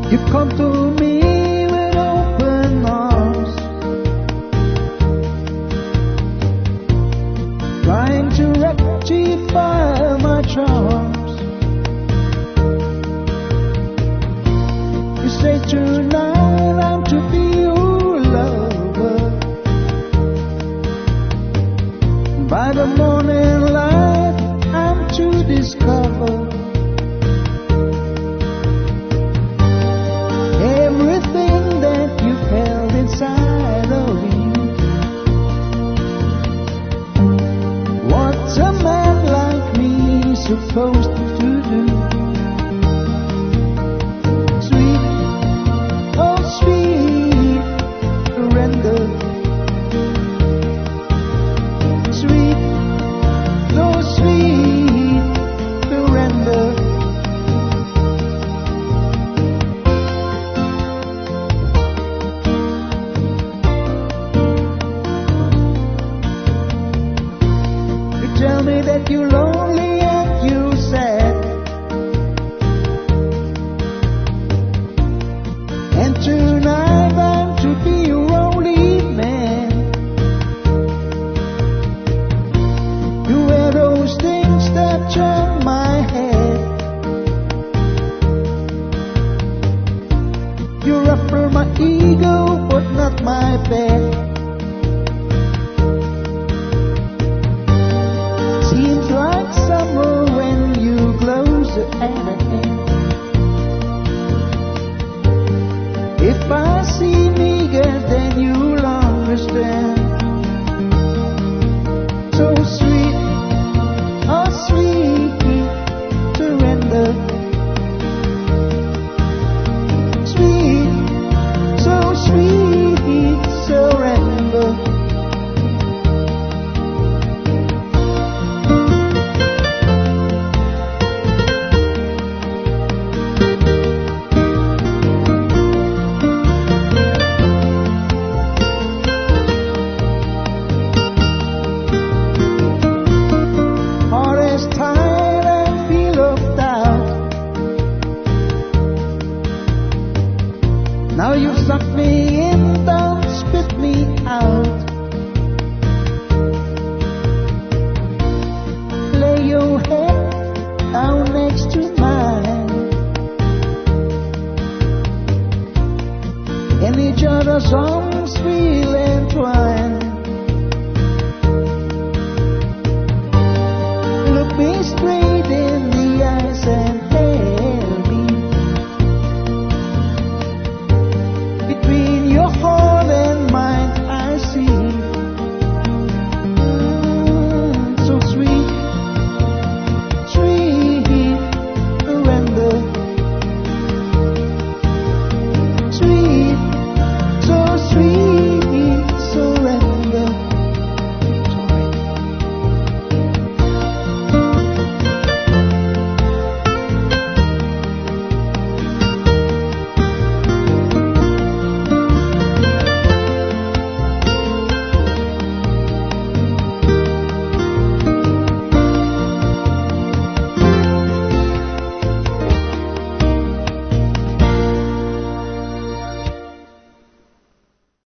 You come to me with open arms, trying to rectify my charms. You say tonight I'm to be your lover. By the morning light I'm to discover everything that you've held inside of you. What's a man like me supposed to do? Sweet, oh sweet surrender. Sweet, no sweet surrender. Tell me that you're lonely and you're sad, and tonight I'm to be your only man. You wear those things that turn my head. You ruffle my ego but not my bed. Seems like summer when you close at hand. If I seem eager, then you'll understand. So sweet, oh sweet surrender. Sweet, so sweet surrender. Tired and feel of doubt. Now you suck me in, don't spit me out. Lay your head down next to mine, in each other's arms we'll entwine.